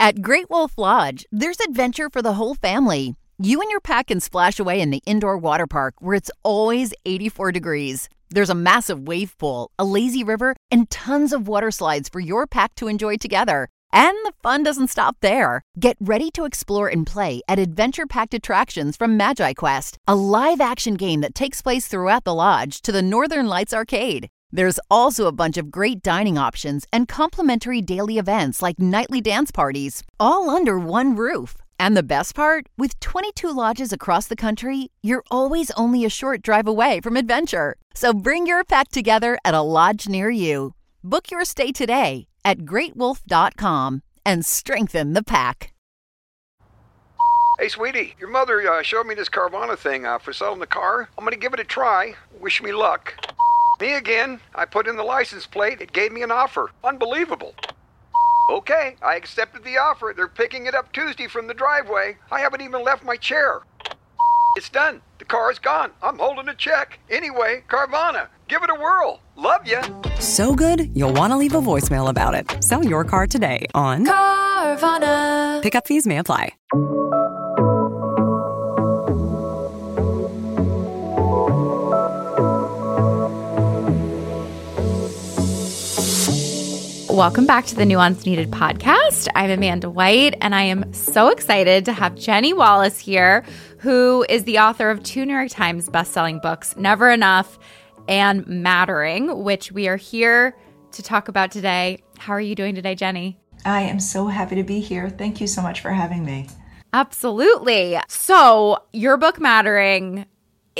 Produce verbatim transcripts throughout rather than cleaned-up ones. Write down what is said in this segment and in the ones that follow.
At Great Wolf Lodge, there's adventure for the whole family. You and your pack can splash away in the indoor water park where it's always eighty-four degrees. There's a massive wave pool, a lazy river, and tons of water slides for your pack to enjoy together. And the fun doesn't stop there. Get ready to explore and play at adventure-packed attractions from Magi Quest, a live-action game that takes place throughout the lodge, to the Northern Lights Arcade. There's also a bunch of great dining options and complimentary daily events like nightly dance parties, all under one roof. And the best part? With twenty-two lodges across the country, you're always only a short drive away from adventure. So bring your pack together at a lodge near you. Book your stay today at great wolf dot com and strengthen the pack. Hey, sweetie, your mother uh, showed me this Carvana thing uh, for selling the car. I'm going to give it a try. Wish me luck. Me again. I put in the license plate. It gave me an offer. Unbelievable. Okay, I accepted the offer. They're picking it up Tuesday from the driveway. I haven't even left my chair. It's done. The car's gone. I'm holding a check. Anyway, Carvana, give it a whirl. Love ya. So good, you'll want to leave a voicemail about it. Sell your car today on Carvana. Pickup fees may apply. Welcome back to the Nuance Needed podcast. I'm Amanda White, and I am so excited to have Jenny Wallace here, who is the author of two New York Times bestselling books, Never Enough and Mattering, which we are here to talk about today. How are you doing today, Jenny? I am so happy to be here. Thank you so much for having me. Absolutely. So your book, Mattering,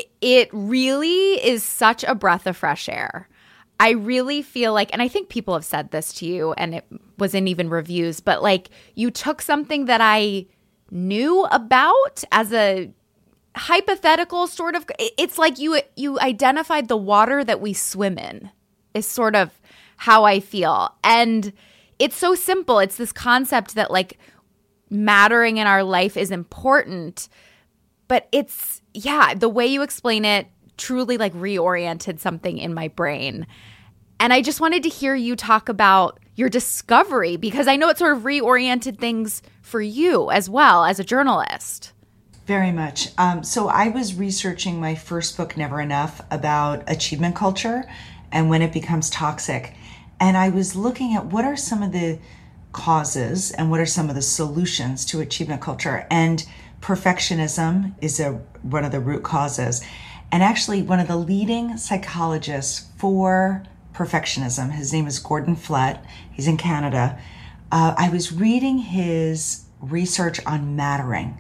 it really is such a breath of fresh air. I really feel like, and I think people have said this to you, and it was in even reviews, but like you took something that I knew about as a hypothetical sort of, it's like you you identified the water that we swim in is sort of how I feel. And it's so simple. It's this concept that like mattering in our life is important, but it's, yeah, the way you explain it truly like reoriented something in my brain. And I just wanted to hear you talk about your discovery, because I know it sort of reoriented things for you as well as a journalist. Very much. Um, so I was researching my first book, Never Enough, about achievement culture and when it becomes toxic. And I was looking at what are some of the causes and what are some of the solutions to achievement culture. And perfectionism is a one of the root causes. And actually, one of the leading psychologists for perfectionism, his name is Gordon Flett. He's in Canada. Uh, I was reading his research on mattering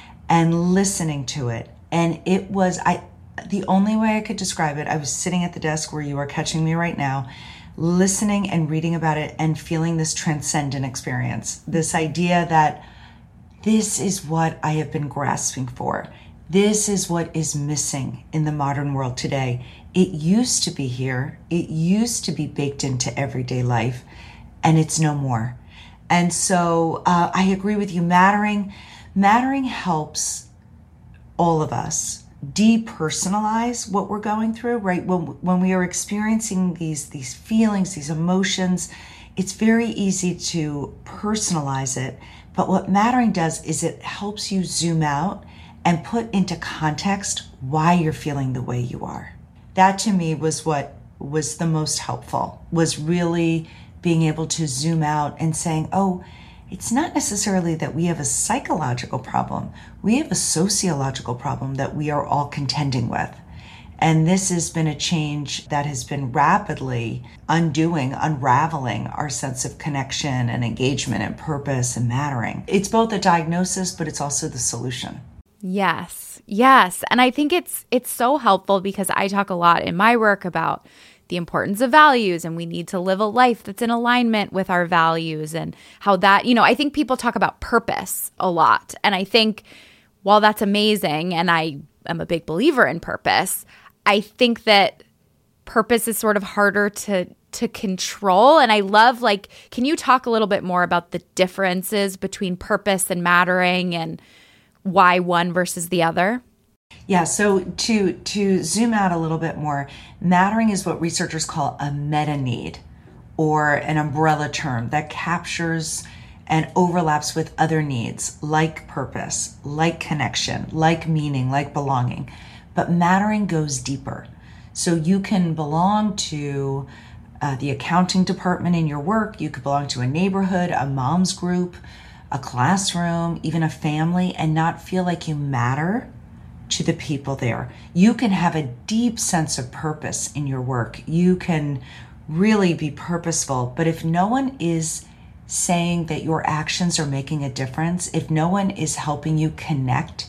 and listening to it. And it was, I, the only way I could describe it, I was sitting at the desk where you are catching me right now, listening and reading about it and feeling this transcendent experience. This idea that this is what I have been grasping for. This is what is missing in the modern world today. It used to be here. It used to be baked into everyday life, and it's no more. And so uh, I agree with you. Mattering, mattering helps all of us depersonalize what we're going through, right? When, when we are experiencing these, these feelings, these emotions, it's very easy to personalize it. But what mattering does is it helps you zoom out and put into context why you're feeling the way you are. That to me was what was the most helpful, was really being able to zoom out and saying, oh, it's not necessarily that we have a psychological problem. We have a sociological problem that we are all contending with. And this has been a change that has been rapidly undoing, unraveling our sense of connection and engagement and purpose and mattering. It's both a diagnosis, but it's also the solution. Yes, yes. And I think it's it's so helpful because I talk a lot in my work about the importance of values, and we need to live a life that's in alignment with our values, and how that, you know, I think people talk about purpose a lot. And I think while that's amazing, and I am a big believer in purpose, I think that purpose is sort of harder to to control. And I love, like, can you talk a little bit more about the differences between purpose and mattering and why one versus the other? Yeah, so to to zoom out a little bit more, mattering is what researchers call a meta need, or an umbrella term that captures and overlaps with other needs like purpose, like connection, like meaning, like belonging. But mattering goes deeper. So you can belong to uh, the accounting department in your work, you could belong to a neighborhood, a mom's group, a classroom, even a family, and not feel like you matter to the people there. You can have a deep sense of purpose in your work. You can really be purposeful, but if no one is saying that your actions are making a difference, if no one is helping you connect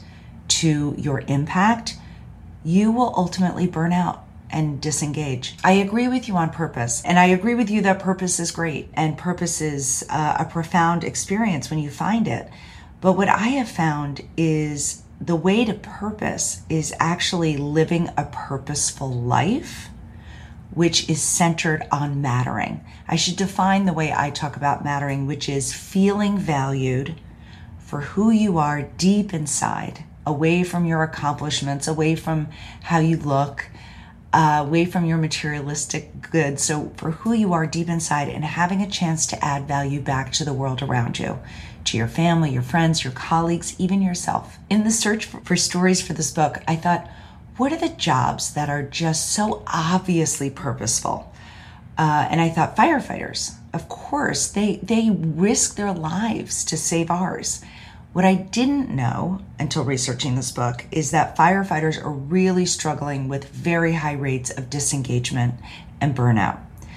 to your impact, you will ultimately burn out and disengage. I agree with you on purpose, and I agree with you that purpose is great, and purpose is uh, a profound experience when you find it. But what I have found is the way to purpose is actually living a purposeful life, which is centered on mattering. I should define the way I talk about mattering, which is feeling valued for who you are deep inside, away from your accomplishments, away from how you look, uh, away from your materialistic goods. So for who you are deep inside, and having a chance to add value back to the world around you, to your family, your friends, your colleagues, even yourself. In the search for, for stories for this book, I thought, what are the jobs that are just so obviously purposeful? Uh, and I thought firefighters, of course, they, they risk their lives to save ours. What I didn't know until researching this book is that firefighters are really struggling with very high rates of disengagement and burnout,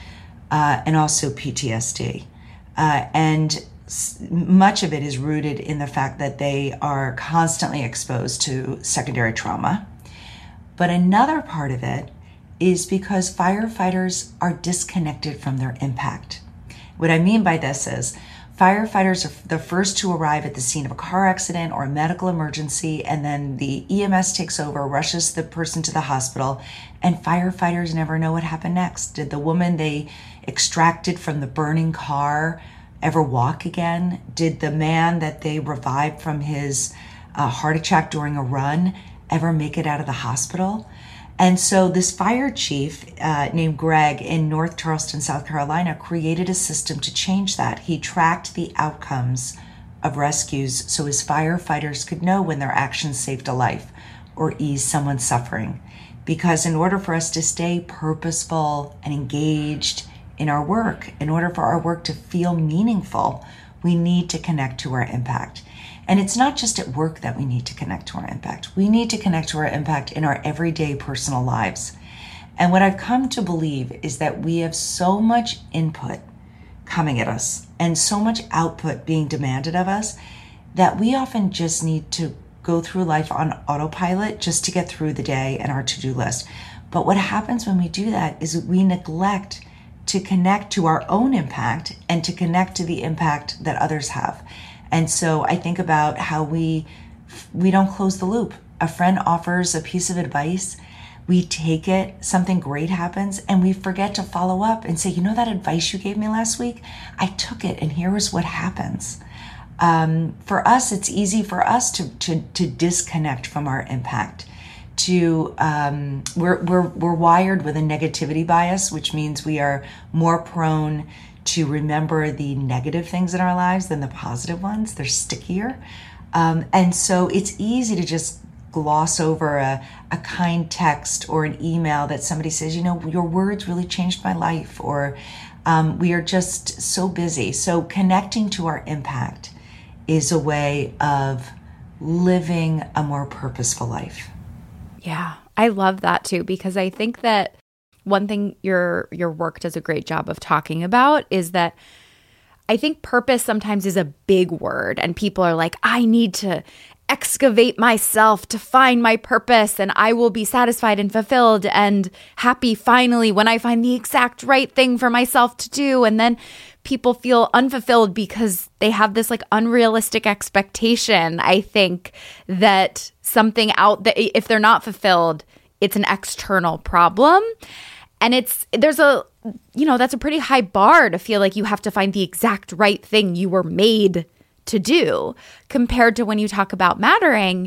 uh, and also P T S D. Uh, and much of it is rooted in the fact that they are constantly exposed to secondary trauma. But another part of it is because firefighters are disconnected from their impact. What I mean by this is firefighters are the first to arrive at the scene of a car accident or a medical emergency, and then the E M S takes over, rushes the person to the hospital, and firefighters never know what happened next. Did the woman they extracted from the burning car ever walk again? Did the man that they revived from his uh, heart attack during a run ever make it out of the hospital? And so this fire chief uh, named Greg in North Charleston, South Carolina, created a system to change that. He tracked the outcomes of rescues so his firefighters could know when their actions saved a life or eased someone's suffering. Because in order for us to stay purposeful and engaged in our work, in order for our work to feel meaningful, we need to connect to our impact. And it's not just at work that we need to connect to our impact. We need to connect to our impact in our everyday personal lives. And what I've come to believe is that we have so much input coming at us and so much output being demanded of us that we often just need to go through life on autopilot just to get through the day and our to-do list. But what happens when we do that is we neglect to connect to our own impact and to connect to the impact that others have. And so I think about how we we don't close the loop. A friend offers a piece of advice, we take it, something great happens, and we forget to follow up and say, you know that advice you gave me last week? I took it, and here is what happens. Um, for us, it's easy for us to to, to disconnect from our impact. To um, we're we're we're wired with a negativity bias, which means we are more prone to remember the negative things in our lives than the positive ones. They're stickier. Um, and so it's easy to just gloss over a, a kind text or an email that somebody says, you know, your words really changed my life, or um, we are just so busy. So connecting to our impact is a way of living a more purposeful life. Yeah, I love that too, because I think that one thing your your work does a great job of talking about is that I think purpose sometimes is a big word, and people are like, I need to excavate myself to find my purpose, and I will be satisfied and fulfilled and happy finally when I find the exact right thing for myself to do. And then people feel unfulfilled because they have this like unrealistic expectation, I think, that something out that if they're not fulfilled, it's an external problem. And it's, there's a, you know, that's a pretty high bar to feel like you have to find the exact right thing you were made to do, compared to when you talk about mattering,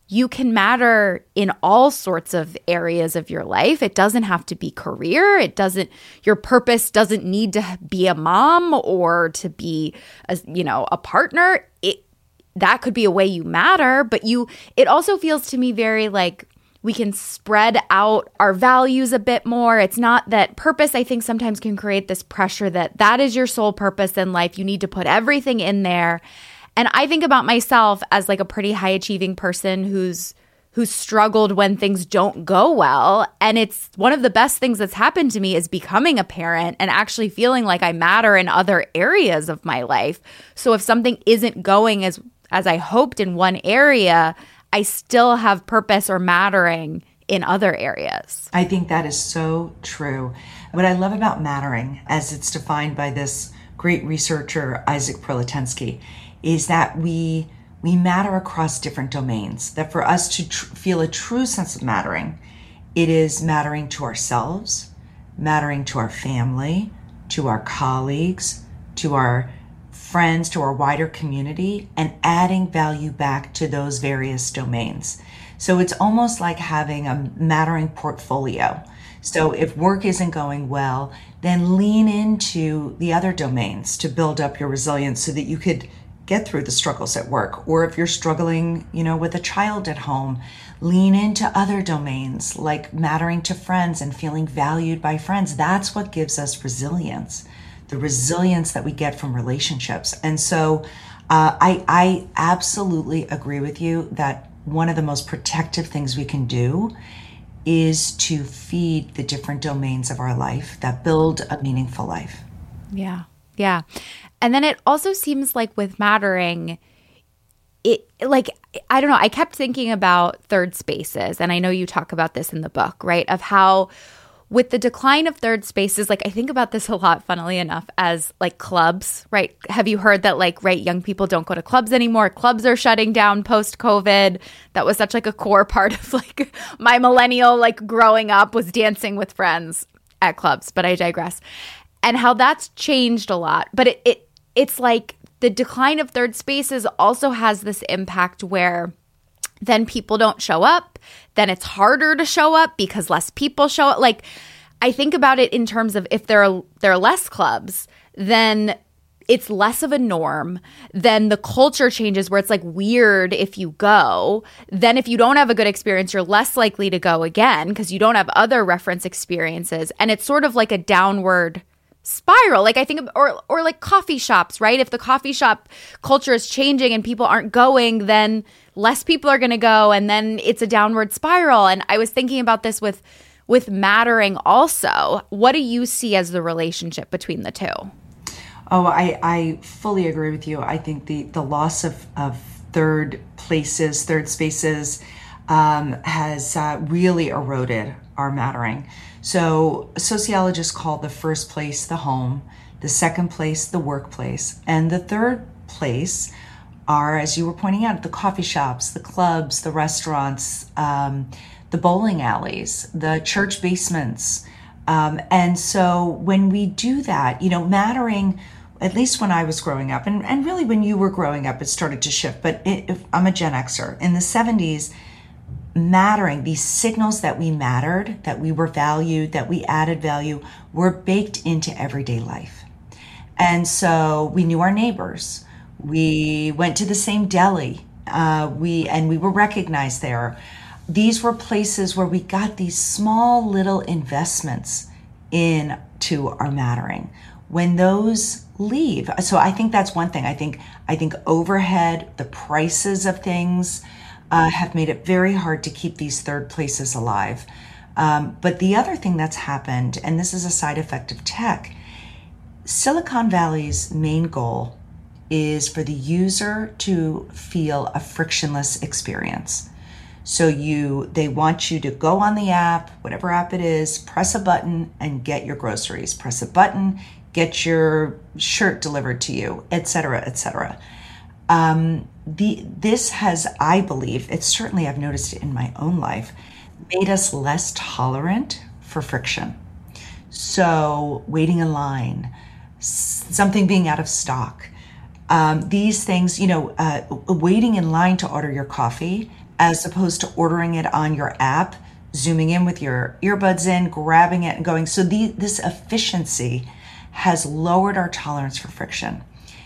you can matter in all sorts of areas of your life. It doesn't have to be career. It doesn't, your purpose doesn't need to be a mom or to be a, you know, a partner. It, that could be a way you matter, but you, it also feels to me very like we can spread out our values a bit more. It's not that purpose, I think, sometimes can create this pressure that that is your sole purpose in life. You need to put everything in there. And I think about myself as like a pretty high achieving person who's who's struggled when things don't go well. And it's one of the best things that's happened to me is becoming a parent and actually feeling like I matter in other areas of my life. So if something isn't going as as I hoped in one area, I still have purpose or mattering in other areas. I think that is so true. What I love about mattering, as it's defined by this great researcher, Isaac Prolotensky, is that we we matter across different domains. That for us to tr- feel a true sense of mattering, it is mattering to ourselves, mattering to our family, to our colleagues, to our friends, to our wider community, and adding value back to those various domains. So it's almost like having a mattering portfolio. So if work isn't going well, then lean into the other domains to build up your resilience so that you could get through the struggles at work. Or if you're struggling, you know, with a child at home, lean into other domains like mattering to friends and feeling valued by friends. That's what gives us resilience, the resilience that we get from relationships. And so uh, I, I absolutely agree with you that one of the most protective things we can do is to feed the different domains of our life that build a meaningful life. Yeah, yeah. And then it also seems like with mattering, it like, I don't know, I kept thinking about third spaces. And I know you talk about this in the book, right? Of how with the decline of third spaces, like I think about this a lot, funnily enough, as like clubs, right? Have you heard that like, right, young people don't go to clubs anymore? Clubs are shutting down post-COVID. That was such like a core part of like my millennial like growing up was dancing with friends at clubs, but I digress. And how that's changed a lot. But it, it it's like the decline of third spaces also has this impact where then people don't show up, then it's harder to show up because less people show up. Like, I think about it in terms of if there are, there are less clubs, then it's less of a norm. Then the culture changes where it's like weird if you go. Then if you don't have a good experience, you're less likely to go again because you don't have other reference experiences. And it's sort of like a downward spiral. Like I think, of, or or like coffee shops, right? If the coffee shop culture is changing and people aren't going, then less people are going to go, and then it's a downward spiral. And I was thinking about this with with mattering also. What do you see as the relationship between the two? Oh, I, I fully agree with you. I think the, the loss of, of third places, third spaces um, has uh, really eroded our mattering. So sociologists call the first place the home, the second place the workplace, and the third place are, as you were pointing out, the coffee shops, the clubs, the restaurants, um, the bowling alleys, the church basements. Um, and so when we do that, you know, mattering, at least when I was growing up, and, and really when you were growing up, it started to shift. But it, if, I'm a Gen Xer. In the seventies, mattering, these signals that we mattered, that we were valued, that we added value, were baked into everyday life. And so we knew our neighbors. We went to the same deli. Uh, we and we were recognized there. These were places where we got these small little investments into our mattering. When those leave, so I think that's one thing. I think I think overhead, the prices of things, Uh, have made it very hard to keep these third places alive. Um, but the other thing that's happened, and this is a side effect of tech, Silicon Valley's main goal is for the user to feel a frictionless experience. So you, they want you to go on the app, whatever app it is, press a button and get your groceries. Press a button, get your shirt delivered to you, et cetera, et cetera. Um, the, this has, I believe, it's certainly, I've noticed it in my own life, made us less tolerant for friction. So waiting in line, something being out of stock, um, these things, you know, uh, waiting in line to order your coffee as opposed to ordering it on your app, zooming in with your earbuds in, grabbing it and going. So the, this efficiency has lowered our tolerance for friction.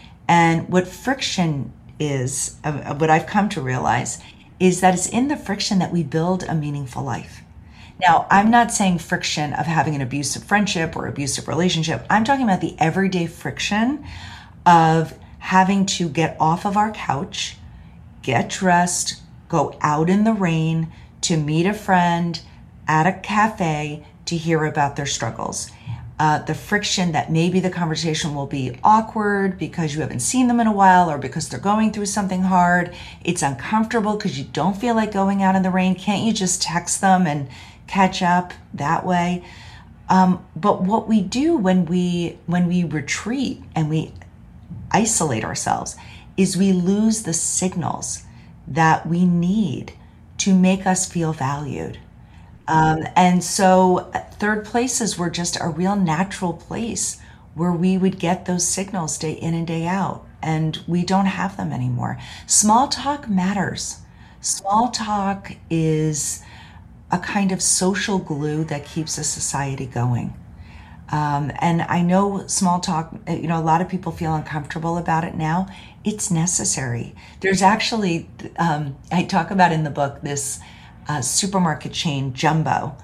And what friction is, uh, what I've come to realize, is that it's in the friction that we build a meaningful life. Now, I'm not saying friction of having an abusive friendship or abusive relationship. I'm talking about the everyday friction of having to get off of our couch, get dressed, go out in the rain to meet a friend at a cafe to hear about their struggles. Uh, the friction that maybe the conversation will be awkward because you haven't seen them in a while or because they're going through something hard. It's uncomfortable because you don't feel like going out in the rain. Can't you just text them and catch up that way? Um, but what we do when we when we retreat and we isolate ourselves is we lose the signals that we need to make us feel valued. Um, and so third places were just a real natural place where we would get those signals day in and day out, and we don't have them anymore. Small talk matters. Small talk is a kind of social glue that keeps a society going. Um, and I know small talk, you know, a lot of people feel uncomfortable about it now. It's necessary. There's actually, um, I talk about in the book, this uh, supermarket chain, Jumbo,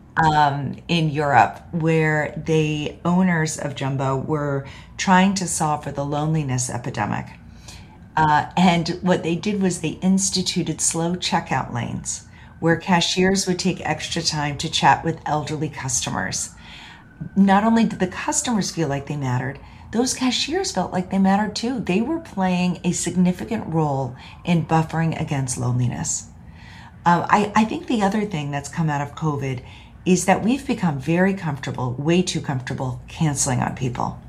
um, in Europe, where the owners of Jumbo were trying to solve for the loneliness epidemic. Uh, and what they did was they instituted slow checkout lanes where cashiers would take extra time to chat with elderly customers. Not only did the customers feel like they mattered, those cashiers felt like they mattered too. They were playing a significant role in buffering against loneliness. Um, I, I think the other thing that's come out of COVID is that we've become very comfortable, way too comfortable, canceling on people.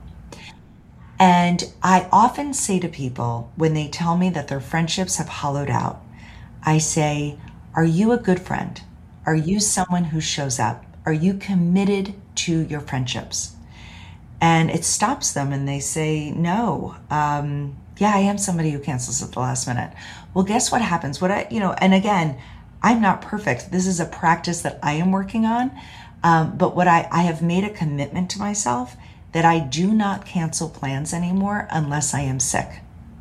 And I often say to people when they tell me that their friendships have hollowed out, I say, are you a good friend? Are you someone who shows up? Are you committed to your friendships? And it stops them and they say, no, um, yeah, I am somebody who cancels at the last minute. Well, guess what happens? What I, you know, and again, I'm not perfect. This is a practice that I am working on. Um, but what I, I have made a commitment to myself that I do not cancel plans anymore unless I am sick.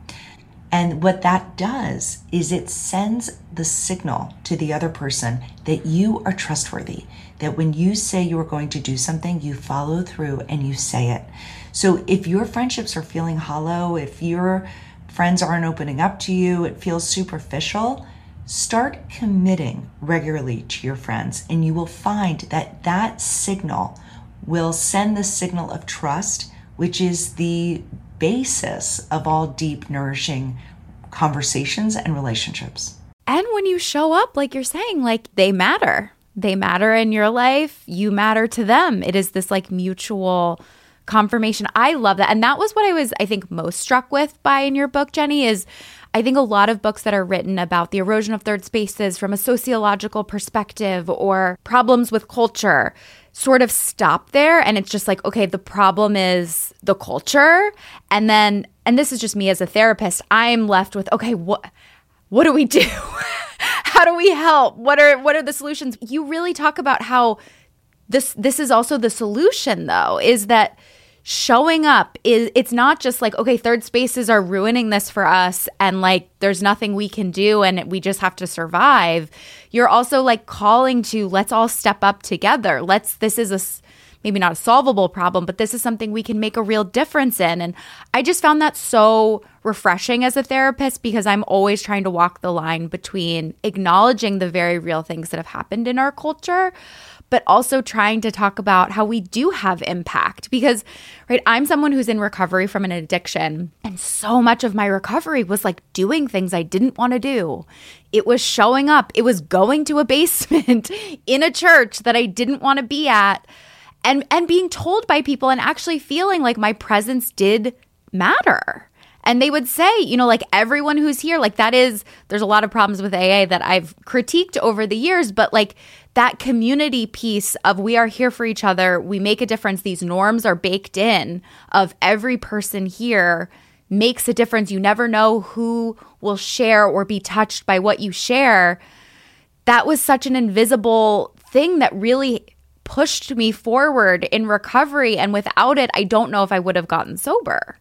And what that does is it sends the signal to the other person that you are trustworthy, that when you say you are going to do something, you follow through and you say it. So if your friendships are feeling hollow, if your friends aren't opening up to you, it feels superficial, start committing regularly to your friends, and you will find that that signal will send the signal of trust, which is the basis of all deep, nourishing conversations and relationships. And when you show up, like you're saying, like they matter. They matter in your life. You matter to them. It is this like mutual confirmation. I love that. And that was what I was, I think, most struck with by in your book, Jenny, is I think a lot of books that are written about the erosion of third spaces from a sociological perspective or problems with culture sort of stop there. And it's just like, okay, the problem is the culture. And then, and this is just me as a therapist, I'm left with, okay, what, what do we do? How do we help? What are, what are the solutions? You really talk about how this, this is also the solution though, is that showing up is, it's not just like, okay, third spaces are ruining this for us and like there's nothing we can do and we just have to survive. You're also like calling to, let's all step up together. Let's, this is a, maybe not a solvable problem, but this is something we can make a real difference in. And I just found that so refreshing as a therapist because I'm always trying to walk the line between acknowledging the very real things that have happened in our culture, but also trying to talk about how we do have impact. Because, right, I'm someone who's in recovery from an addiction, and so much of my recovery was like doing things I didn't want to do. It was showing up. It was going to a basement in a church that I didn't want to be at, and and being told by people and actually feeling like my presence did matter. And they would say, you know, like everyone who's here, like that is, there's a lot of problems with A A that I've critiqued over the years, but like that community piece of we are here for each other, we make a difference, these norms are baked in of every person here makes a difference. You never know who will share or be touched by what you share. That was such an invisible thing that really pushed me forward in recovery. And without it, I don't know if I would have gotten sober.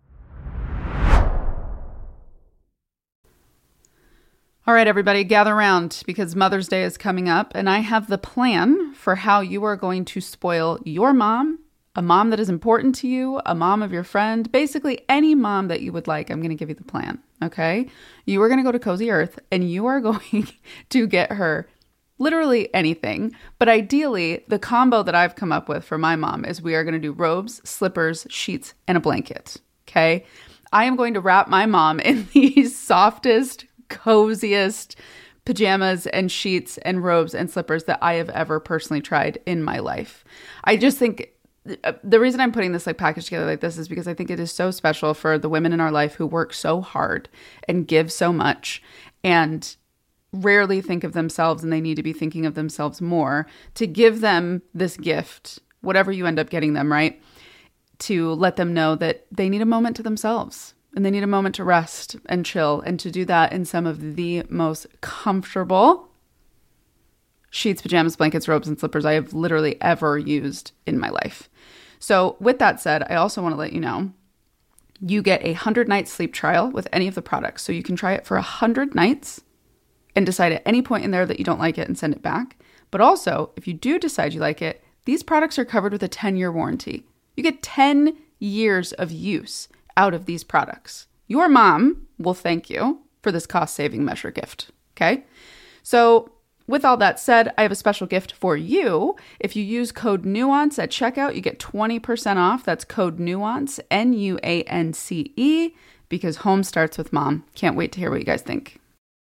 All right, everybody, gather around because Mother's Day is coming up, and I have the plan for how you are going to spoil your mom, a mom that is important to you, a mom of your friend, basically any mom that you would like. I'm going to give you the plan, okay? You are going to go to Cozy Earth, and you are going to get her literally anything. But ideally, the combo that I've come up with for my mom is we are going to do robes, slippers, sheets, and a blanket, okay? I am going to wrap my mom in the softest, coziest pajamas and sheets and robes and slippers that I have ever personally tried in my life. I just think the reason I'm putting this like package together like this is because I think it is so special for the women in our life who work so hard and give so much and rarely think of themselves, and they need to be thinking of themselves more, to give them this gift, whatever you end up getting them, right? To let them know that they need a moment to themselves. And they need a moment to rest and chill, and to do that in some of the most comfortable sheets, pajamas, blankets, robes, and slippers I have literally ever used in my life. So with that said, I also want to let you know, you get a one hundred night sleep trial with any of the products. So you can try it for one hundred nights and decide at any point in there that you don't like it and send it back. But also, if you do decide you like it, these products are covered with a ten year warranty. You get ten years of use out of these products. Your mom will thank you for this cost-saving measure gift, okay? So with all that said, I have a special gift for you. If you use code NUANCE at checkout, you get twenty percent off. That's code NUANCE, N U A N C E, because home starts with mom. Can't wait to hear what you guys think.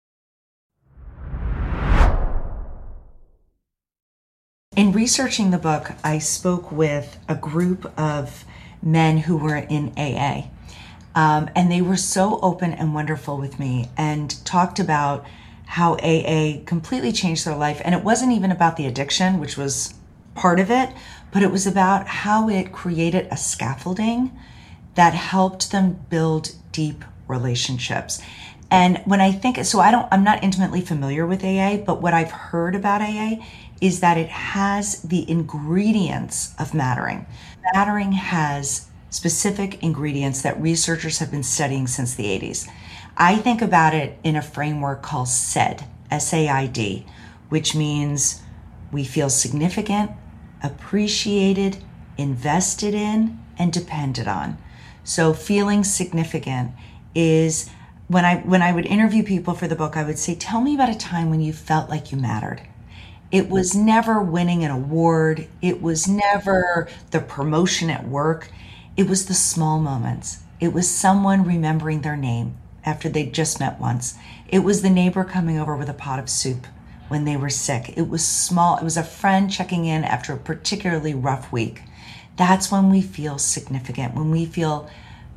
In researching the book, I spoke with a group of men who were in A A. Um, and they were so open and wonderful with me and talked about how A A completely changed their life. And it wasn't even about the addiction, which was part of it, but it was about how it created a scaffolding that helped them build deep relationships. And when I think, so I don't, I'm not intimately familiar with A A, but what I've heard about A A is that it has the ingredients of mattering. Mattering has specific ingredients that researchers have been studying since the eighties. I think about it in a framework called SAID, S A I D, which means we feel significant, appreciated, invested in, and depended on. So feeling significant is, when I when I would interview people for the book, I would say, tell me about a time when you felt like you mattered. It was never winning an award. It was never the promotion at work. It was the small moments. It was someone remembering their name after they'd just met once. It was the neighbor coming over with a pot of soup when they were sick. It was small. It was a friend checking in after a particularly rough week. That's when we feel significant, when we feel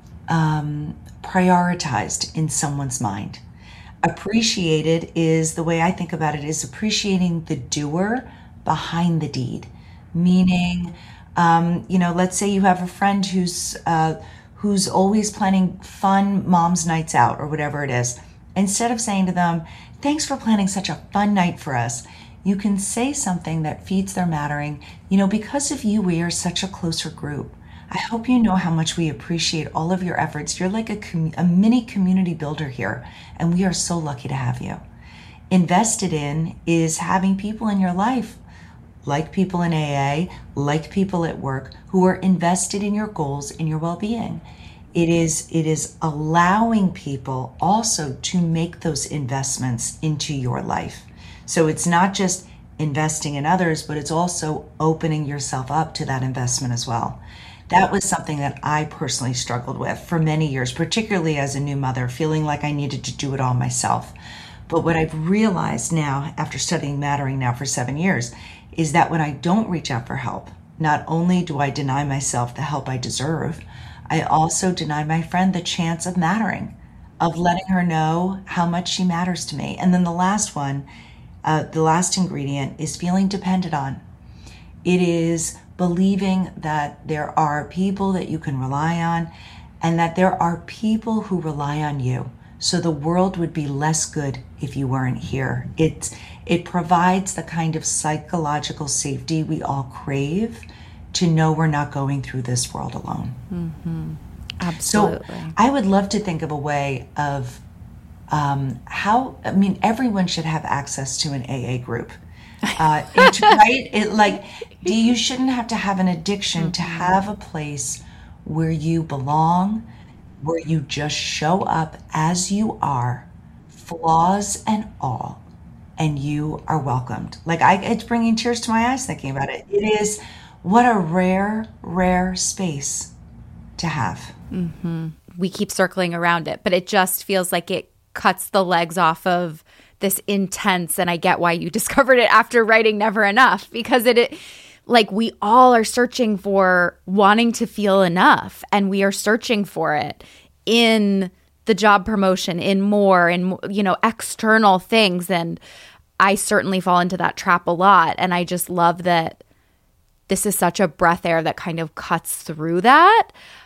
um, prioritized in someone's mind. Appreciated is, the way I think about it, is appreciating the doer behind the deed. Meaning, um, you know, let's say you have a friend who's uh, who's always planning fun mom's nights out or whatever it is. Instead of saying to them, thanks for planning such a fun night for us, you can say something that feeds their mattering. You know, because of you, we are such a closer group. I hope you know how much we appreciate all of your efforts. You're like a, com- a mini community builder here, and we are so lucky to have you. Invested in is having people in your life, like people in A A, like people at work, who are invested in your goals and your well-being. It is, it is allowing people also to make those investments into your life. So it's not just investing in others, but it's also opening yourself up to that investment as well. That was something that I personally struggled with for many years, particularly as a new mother, feeling like I needed to do it all myself. But what I've realized now, after studying Mattering now for seven years, is that when I don't reach out for help, not only do I deny myself the help I deserve, I also deny my friend the chance of mattering, of letting her know how much she matters to me. And then the last one, uh, the last ingredient is feeling dependent on. It is believing that there are people that you can rely on. and that there are people who rely on you. So the world would be less good if you weren't here. It, it provides the kind of psychological safety we all crave to know we're not going through this world alone. Mm-hmm. Absolutely. So I would love to think of a way of um, how, I mean, everyone should have access to an A A group. Uh, it's, right? It like, you shouldn't have to have an addiction mm-hmm. to have a place where you belong, where you just show up as you are, flaws and all, and you are welcomed. Like, I, it's bringing tears to my eyes thinking about it. It is, what a rare, rare space to have. Mm-hmm. We keep circling around it, but it just feels like it cuts the legs off of this intense, and I get why you discovered it after writing Never Enough, because it, it like we all are searching for wanting to feel enough, and we are searching for it in the job promotion, in more, in, you know, external things. And I certainly fall into that trap a lot. And I just love that this is such a breath air that kind of cuts through that,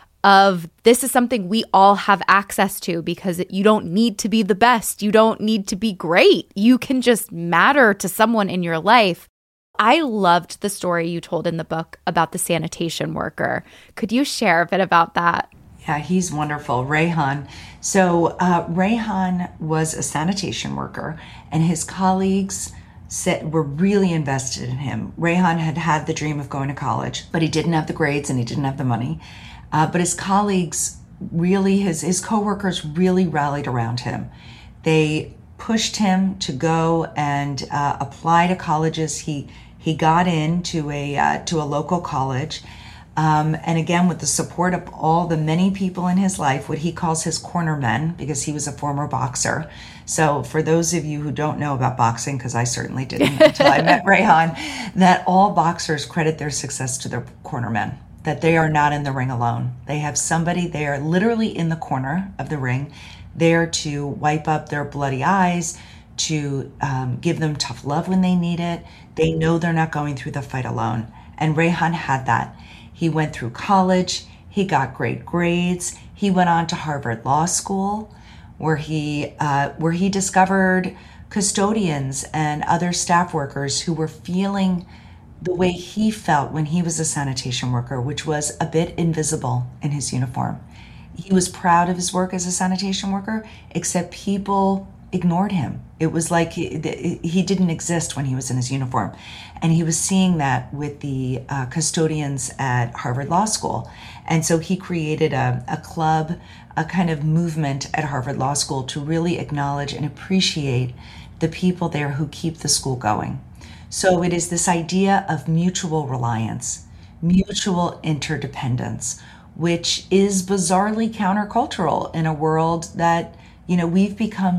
of this is something we all have access to, because you don't need to be the best. You don't need to be great. You can just matter to someone in your life. I loved the story you told in the book about the sanitation worker. Could you share a bit about that? Yeah, he's wonderful, Rayhan. So uh, Rayhan was a sanitation worker, and his colleagues said, were really invested in him. Rayhan had had the dream of going to college, but he didn't have the grades and he didn't have the money. Uh, but his colleagues really, his, his coworkers really rallied around him. They pushed him to go and uh, apply to colleges. He he got into a uh, to a local college, um, and again with the support of all the many people in his life, what he calls his corner men, because he was a former boxer. So for those of you who don't know about boxing, because I certainly didn't until I met Rayhan, that all boxers credit their success to their corner men. That they are not in the ring alone. They have somebody there literally in the corner of the ring, there to wipe up their bloody eyes, to um, give them tough love when they need it. They know they're not going through the fight alone. And Rayhan had that. He went through college. He got great grades. He went on to Harvard Law School, where he uh, where he discovered custodians and other staff workers who were feeling the way he felt when he was a sanitation worker, which was a bit invisible in his uniform. He was proud of his work as a sanitation worker, except people ignored him. It was like he, he didn't exist when he was in his uniform. And he was seeing that with the uh, custodians at Harvard Law School. And so he created a, a club, a kind of movement at Harvard Law School to really acknowledge and appreciate the people there who keep the school going. So it is this idea of mutual reliance, mutual interdependence, which is bizarrely countercultural in a world that, you know, we've become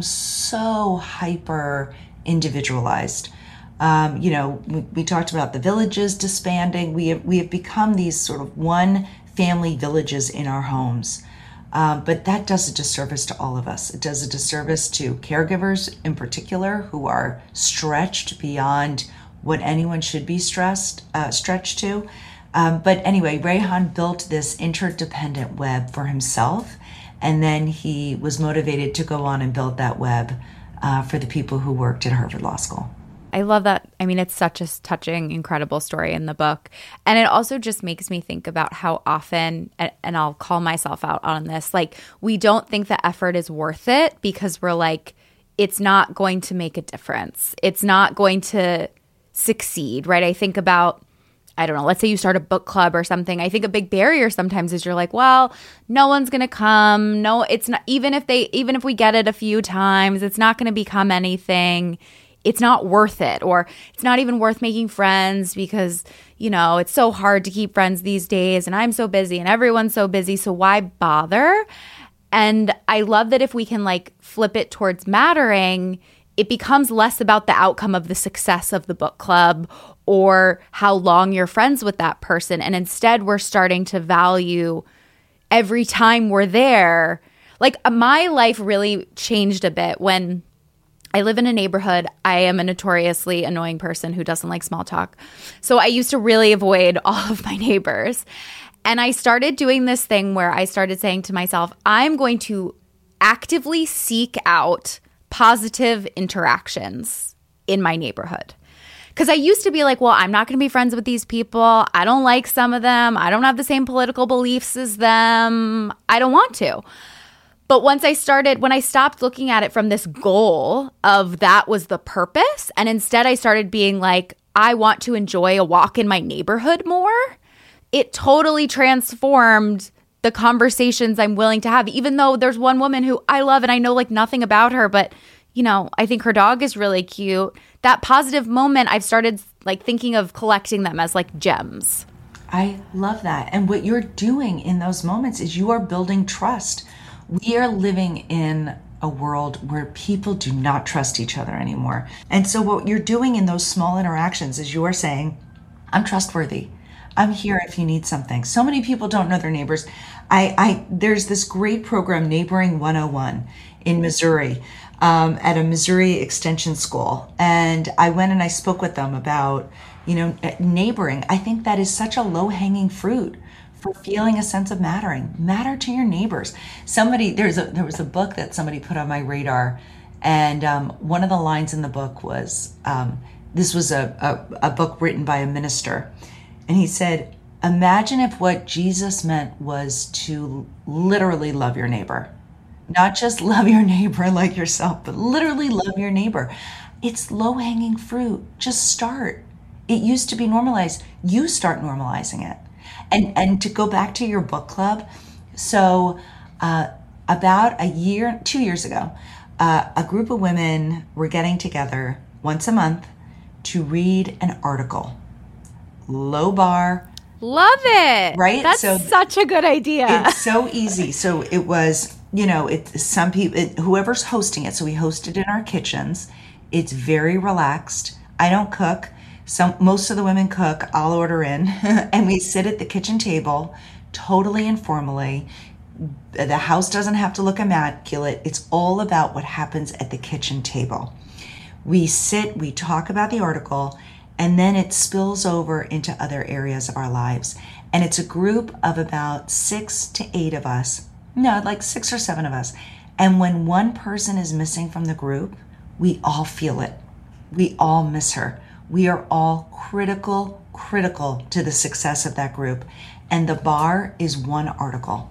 so hyper individualized. Um, you know, we, we talked about the villages disbanding. We have, we have become these sort of one family villages in our homes. Um, but that does a disservice to all of us. It does a disservice to caregivers in particular, who are stretched beyond what anyone should be stressed, uh, stretched to. Um, but anyway, Rayhan built this interdependent web for himself, and then he was motivated to go on and build that web uh, for the people who worked at Harvard Law School. I love that. I mean, it's such a touching, incredible story in the book. And it also just makes me think about how often, and I'll call myself out on this, like we don't think the effort is worth it because we're like, it's not going to make a difference. It's not going to succeed, right? I think about, I don't know, let's say you start a book club or something. I think a big barrier sometimes is you're like, well, no one's going to come. No, it's not, even if they, even if we get it a few times, it's not going to become anything. It's not worth it, or it's not even worth making friends because, you know, it's so hard to keep friends these days and I'm so busy and everyone's so busy. So why bother? And I love that if we can like flip it towards mattering, it becomes less about the outcome of the success of the book club or how long you're friends with that person. And instead we're starting to value every time we're there. Like my life really changed a bit when I live in a neighborhood. I am a notoriously annoying person who doesn't like small talk. So I used to really avoid all of my neighbors. And I started doing this thing where I started saying to myself, I'm going to actively seek out positive interactions in my neighborhood. Because I used to be like, well, I'm not going to be friends with these people. I don't like some of them. I don't have the same political beliefs as them. I don't want to. But once I started, when I stopped looking at it from this goal of that was the purpose, and instead I started being like, I want to enjoy a walk in my neighborhood more, it totally transformed the conversations I'm willing to have. Even though there's one woman who I love and I know like nothing about her, but you know, I think her dog is really cute. That positive moment, I've started like thinking of collecting them as like gems. I love that. And what you're doing in those moments is you are building trust. We are living in a world where people do not trust each other anymore. And so what you're doing in those small interactions is you are saying, I'm trustworthy. I'm here if you need something. So many people don't know their neighbors. I, I there's this great program, Neighboring one oh one in Missouri, um, at a Missouri Extension School. And I went and I spoke with them about, you know, neighboring. I think that is such a low-hanging fruit for feeling a sense of mattering. Matter to your neighbors. Somebody, there's a there was a book that somebody put on my radar, and um, one of the lines in the book was, um, this was a, a, a book written by a minister, and he said, imagine if what Jesus meant was to literally love your neighbor. Not just love your neighbor like yourself, but literally love your neighbor. It's low-hanging fruit. Just start. It used to be normalized. You start normalizing it. And and to go back to your book club, so uh, about a year, two years ago, uh, a group of women were getting together once a month to read an article. Low bar. Love it. Right? That's so such a good idea. It's so easy. So it was, you know, it some people, it, whoever's hosting it. So we hosted in our kitchens. It's very relaxed. I don't cook. Some most of the women cook. I'll order in, and we sit at the kitchen table, totally informally. The house doesn't have to look immaculate. It's all about what happens at the kitchen table. We sit, we talk about the article, and then it spills over into other areas of our lives. And it's a group of about six to eight of us. No, like six or seven of us. And when one person is missing from the group, we all feel it. We all miss her. We are all critical, critical to the success of that group. And the bar is one article.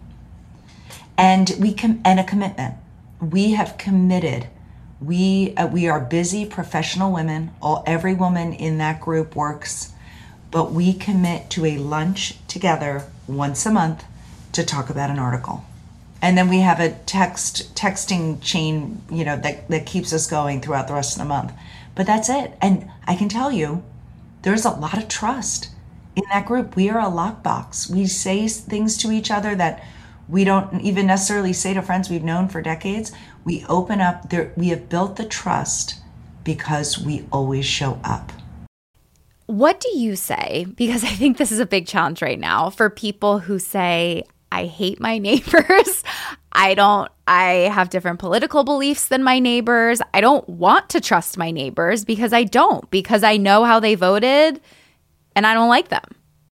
And we com- and a commitment. We have committed. We uh, we are busy professional women. All every woman in that group works, but we commit to a lunch together once a month to talk about an article. And then we have a text texting chain, you know, that, that keeps us going throughout the rest of the month. But that's it. And I can tell you, there's a lot of trust in that group. We are a lockbox. We say things to each other that we don't even necessarily say to friends we've known for decades. We open up there. We have built the trust because we always show up. What do you say? Because I think this is a big challenge right now for people who say, I hate my neighbors. I don't, I have different political beliefs than my neighbors. I don't want to trust my neighbors because I don't, because I know how they voted and I don't like them.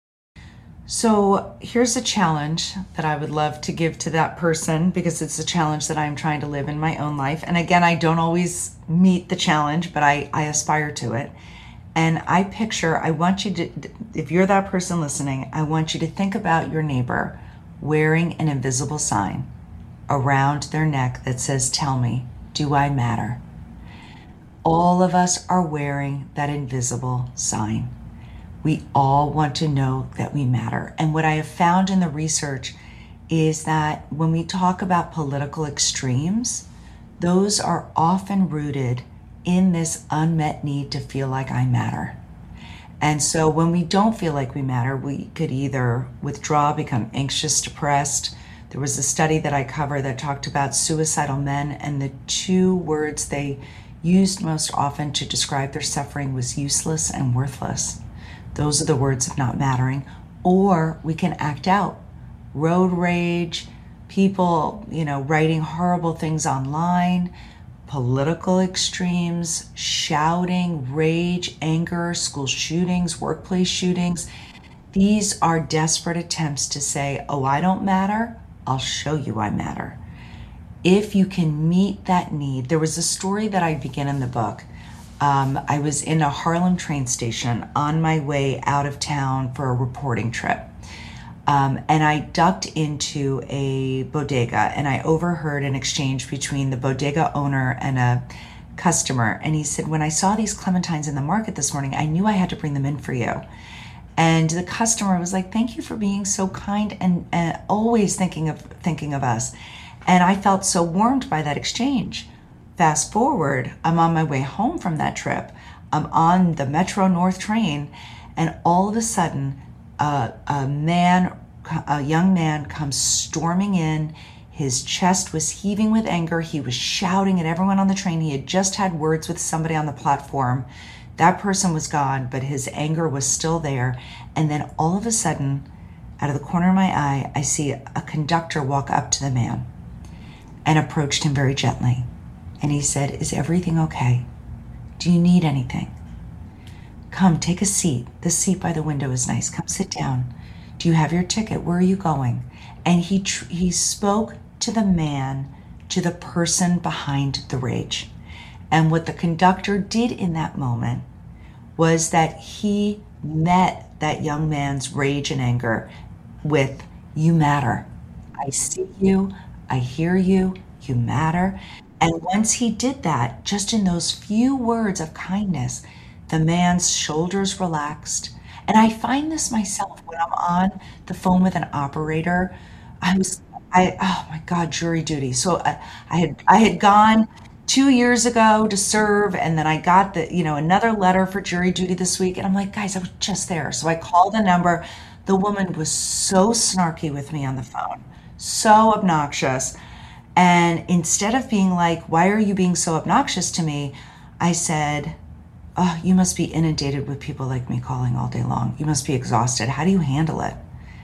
So here's a challenge that I would love to give to that person, because it's a challenge that I'm trying to live in my own life. And again, I don't always meet the challenge, but I, I aspire to it. And I picture, I want you to, if you're that person listening, I want you to think about your neighbor wearing an invisible sign around their neck that says, tell me, do I matter? All of us are wearing that invisible sign. We all want to know that we matter. And what I have found in the research is that when we talk about political extremes, those are often rooted in this unmet need to feel like I matter. And so when we don't feel like we matter, we could either withdraw, become anxious, depressed. There was a study that I cover that talked about suicidal men, and the two words they used most often to describe their suffering was useless and worthless. Those are the words of not mattering. Or we can act out. Road rage, people, you know, writing horrible things online, political extremes, shouting, rage, anger, school shootings, workplace shootings. These are desperate attempts to say, oh, I don't matter. I'll show you I matter. If you can meet that need, there was a story that I begin in the book. Um, I was in a Harlem train station on my way out of town for a reporting trip. Um, and I ducked into a bodega and I overheard an exchange between the bodega owner and a customer. And he said, when I saw these clementines in the market this morning, I knew I had to bring them in for you. And the customer was like, thank you for being so kind and, and always thinking of thinking of us. And I felt so warmed by that exchange. Fast forward, I'm on my way home from that trip. I'm on the Metro North train, and all of a sudden, uh, a man, a young man comes storming in. His chest was heaving with anger. He was shouting at everyone on the train. He had just had words with somebody on the platform. That person was gone, but his anger was still there. And then all of a sudden, out of the corner of my eye, I see a conductor walk up to the man and approached him very gently. And he said, is everything okay? Do you need anything? Come, take a seat. The seat by the window is nice. Come sit down. Do you have your ticket? Where are you going? And he tr- he spoke to the man, to the person behind the rage. And what the conductor did in that moment was that he met that young man's rage and anger with, you matter. I see you. I hear you. You matter. And once he did that, just in those few words of kindness, the man's shoulders relaxed. And I find this myself when I'm on the phone with an operator. I was, I, oh my God, jury duty. So I, I had, I had gone two years ago to serve, and then I got the, you know, another letter for jury duty this week. And I'm like, guys, I was just there. So I called the number. The woman was so snarky with me on the phone, so obnoxious. And instead of being like, why are you being so obnoxious to me? I said, oh, you must be inundated with people like me calling all day long. You must be exhausted. How do you handle it?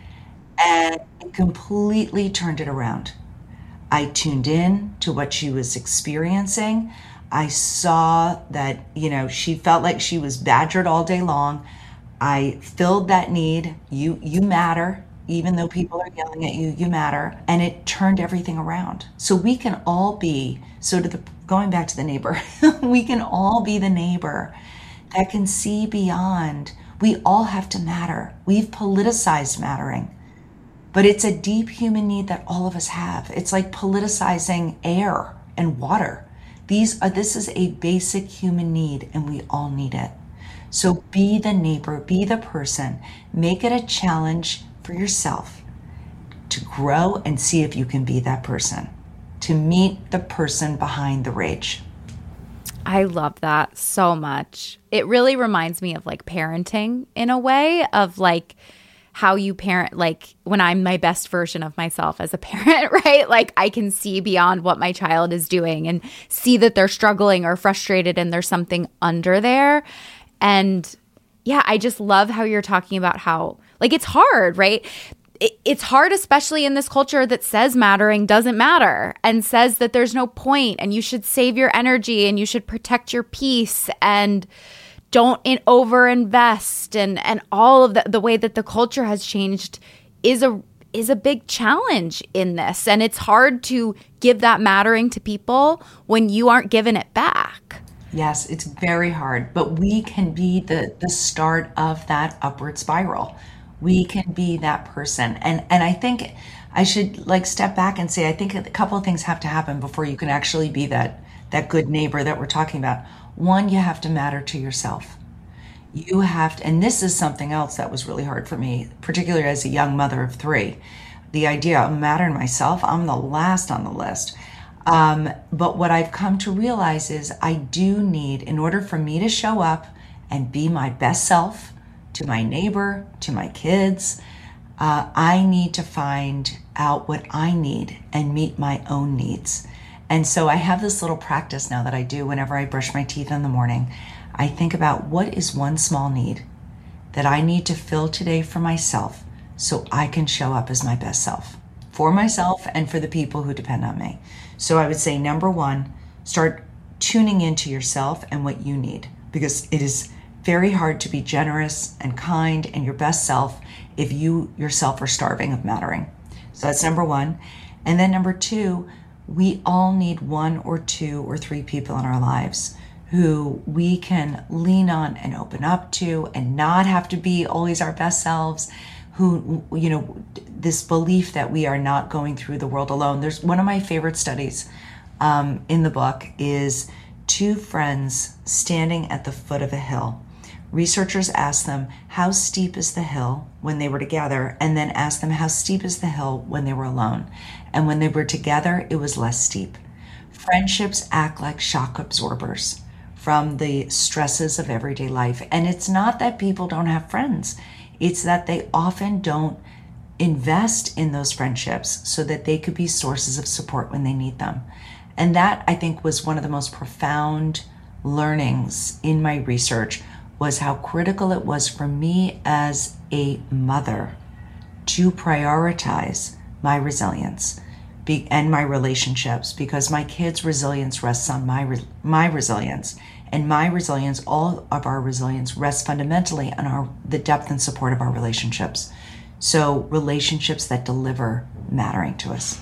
And it completely turned it around. I tuned in to what she was experiencing. I saw that, you know, she felt like she was badgered all day long. I filled that need. You, you matter. Even though people are yelling at you, you matter. And it turned everything around. So we can all be, so to the, going back to the neighbor, we can all be the neighbor that can see beyond. We all have to matter. We've politicized mattering, but it's a deep human need that all of us have. It's like politicizing air and water. These are, this is a basic human need, and we all need it. So be the neighbor, be the person, make it a challenge for yourself to grow and see if you can be that person, to meet the person behind the rage. I love that so much. It really reminds me of like parenting in a way of like how you parent, like when I'm my best version of myself as a parent, right? Like I can see beyond what my child is doing and see that they're struggling or frustrated and there's something under there. And yeah, I just love how you're talking about how like it's hard, right? It, it's hard, especially in this culture that says mattering doesn't matter and says that there's no point and you should save your energy and you should protect your peace and don't in, overinvest and and all of the, the way that the culture has changed is a is a big challenge in this. And it's hard to give that mattering to people when you aren't giving it back. Yes, it's very hard, but we can be the the start of that upward spiral. We can be that person. And and I think I should like step back and say, I think a couple of things have to happen before you can actually be that that good neighbor that we're talking about. One, you have to matter to yourself. You have to, and this is something else that was really hard for me, particularly as a young mother of three. The idea of mattering myself, I'm the last on the list. Um, but what I've come to realize is I do need, in order for me to show up and be my best self to my neighbor, to my kids, uh, I need to find out what I need and meet my own needs. And so I have this little practice now that I do whenever I brush my teeth in the morning. I think about what is one small need that I need to fill today for myself so I can show up as my best self, for myself and for the people who depend on me. So I would say, number one, start tuning into yourself and what you need, because it is very hard to be generous and kind and your best self if you yourself are starving of mattering. So that's number one. And then number two, we all need one or two or three people in our lives who we can lean on and open up to and not have to be always our best selves, who, you know, this belief that we are not going through the world alone. There's one of my favorite studies um, in the book is two friends standing at the foot of a hill. Researchers asked them, how steep is the hill when they were together? And then asked them, how steep is the hill when they were alone? And when they were together, it was less steep. Friendships act like shock absorbers from the stresses of everyday life. And it's not that people don't have friends. It's that they often don't invest in those friendships so that they could be sources of support when they need them. And that, I think, was one of the most profound learnings in my research, was how critical it was for me as a mother to prioritize my resilience be, and my relationships, because my kids' resilience rests on my re, my resilience. And my resilience, all of our resilience, rests fundamentally on our the depth and support of our relationships. So relationships that deliver mattering to us.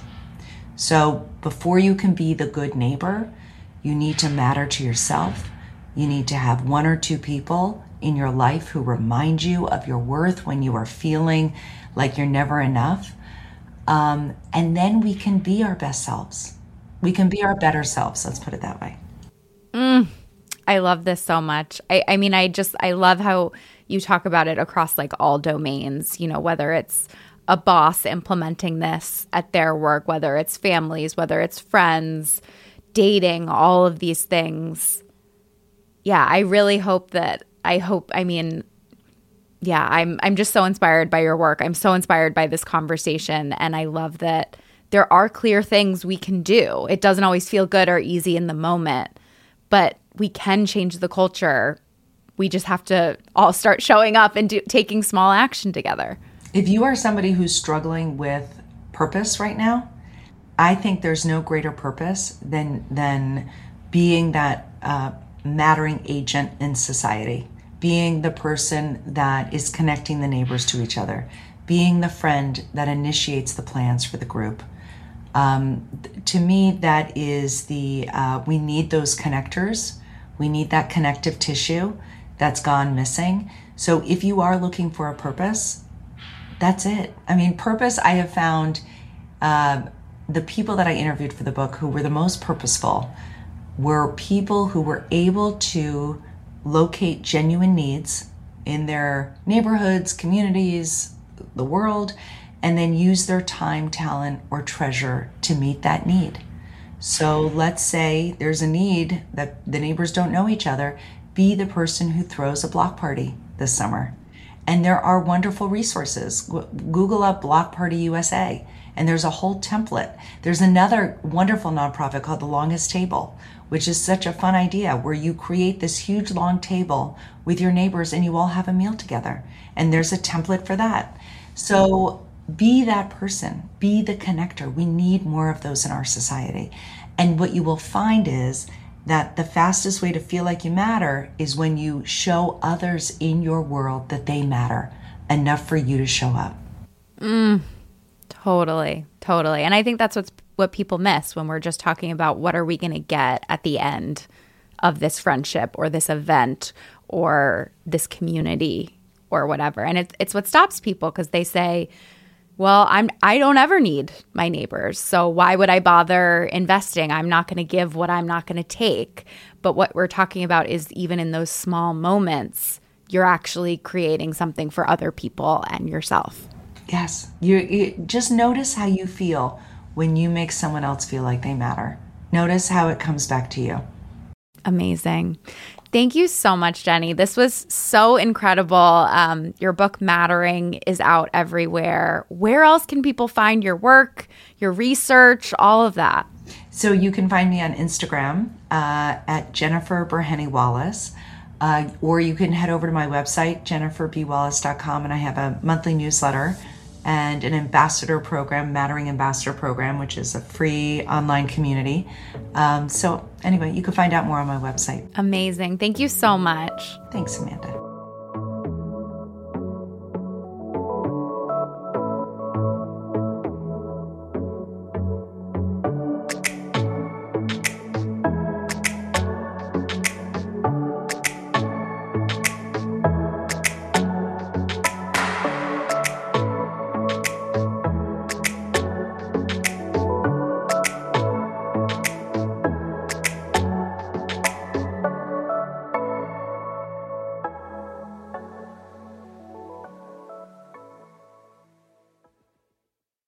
So before you can be the good neighbor, you need to matter to yourself. You need to have one or two people in your life who remind you of your worth when you are feeling like you're never enough. Um, and then we can be our best selves. We can be our better selves. Let's put it that way. Mm, I love this so much. I, I mean, I just, I love how you talk about it across like all domains, you know, whether it's a boss implementing this at their work, whether it's families, whether it's friends, dating, all of these things. Yeah, I really hope that, I hope, I mean, yeah, I'm I'm just so inspired by your work. I'm so inspired by this conversation. And I love that there are clear things we can do. It doesn't always feel good or easy in the moment, but we can change the culture. We just have to all start showing up and do, taking small action together. If you are somebody who's struggling with purpose right now, I think there's no greater purpose than than being that uh, mattering agent in society, being the person that is connecting the neighbors to each other, being the friend that initiates the plans for the group. Um, to me, that is the, uh, we need those connectors. We need that connective tissue that's gone missing. So if you are looking for a purpose, that's it. I mean, purpose, I have found uh, the people that I interviewed for the book who were the most purposeful were people who were able to locate genuine needs in their neighborhoods, communities, the world, and then use their time, talent, or treasure to meet that need. So let's say there's a need that the neighbors don't know each other. Be the person who throws a block party this summer. And there are wonderful resources. Google up Block Party U S A, and there's a whole template. There's another wonderful nonprofit called The Longest Table, which is such a fun idea, where you create this huge long table with your neighbors and you all have a meal together. And there's a template for that. So be that person, be the connector. We need more of those in our society. And what you will find is that the fastest way to feel like you matter is when you show others in your world that they matter enough for you to show up. Mm, totally, totally. And I think that's what's what people miss when we're just talking about what are we going to get at the end of this friendship or this event or this community or whatever. And it's it's what stops people, because they say, well, I'm I don't ever need my neighbors, so why would I bother investing? I'm not going to give what I'm not going to take. But what we're talking about is even in those small moments, you're actually creating something for other people and yourself. Yes. You, you just notice how you feel when you make someone else feel like they matter. Notice how it comes back to you. Amazing. Thank you so much, Jenny. This was so incredible. Um, your book, Mattering, is out everywhere. Where else can people find your work, your research, all of that? So you can find me on Instagram uh, at Jennifer Burhenny Wallace, uh, or you can head over to my website, jennifer b wallace dot com, and I have a monthly newsletter and an ambassador program, Mattering Ambassador Program, which is a free online community. Um, so anyway, you can find out more on my website. Amazing. Thank you so much. Thanks, Amanda.